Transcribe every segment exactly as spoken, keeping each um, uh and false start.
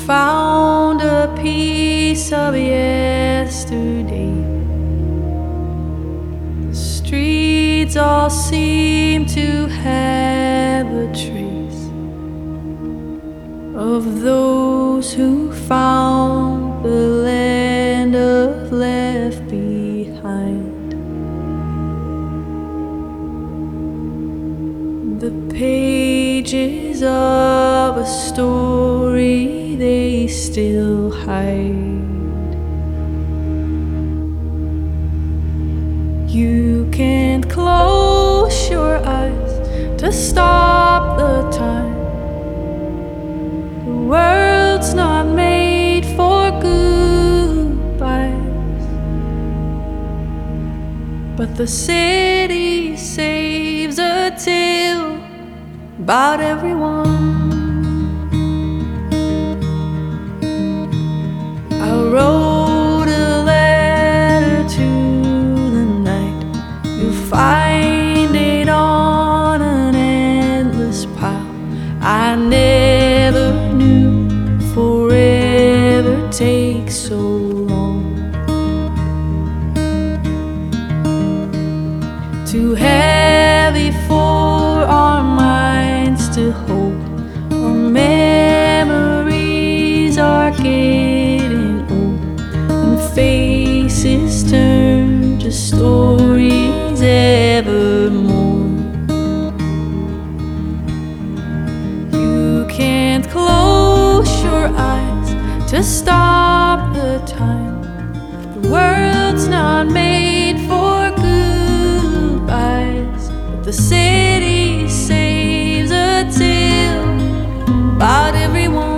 found a piece of yesterday. The streets all seem to have a trace of those who found the land of left behind. The pages of a story they still hide. You can't close your eyes to stop the time. The world's not made for goodbyes, but the city saves a tale about everyone. I wrote a letter to the night. You'll find it on an endless pile. I never knew forever takes so long. Too heavy for our minds to hold. Our memories are getting old, and faces turn to stories evermore. You can't close your eyes to stop the time. The world's not made for goodbyes, but the city saves a tale about everyone.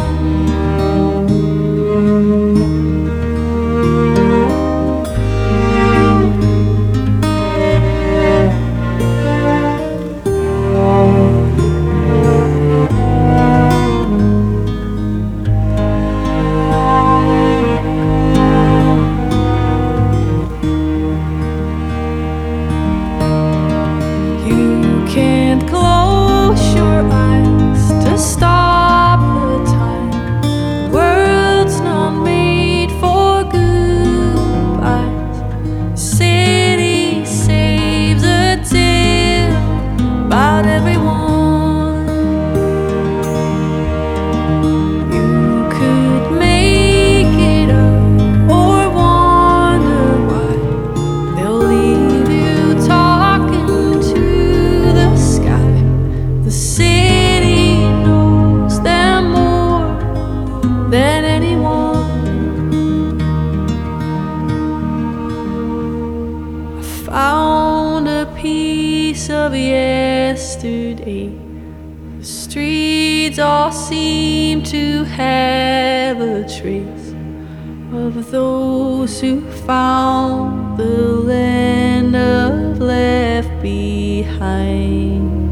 Can't close your eyes to stop the time. The world's not made for goodbyes. The city saves a tale about everyone. You could make it up or wonder why they'll leave you talking to the sky. The city knows them more than anyone. I found a piece of yesterday. The streets all seem to have a trace of those who found the land of left behind.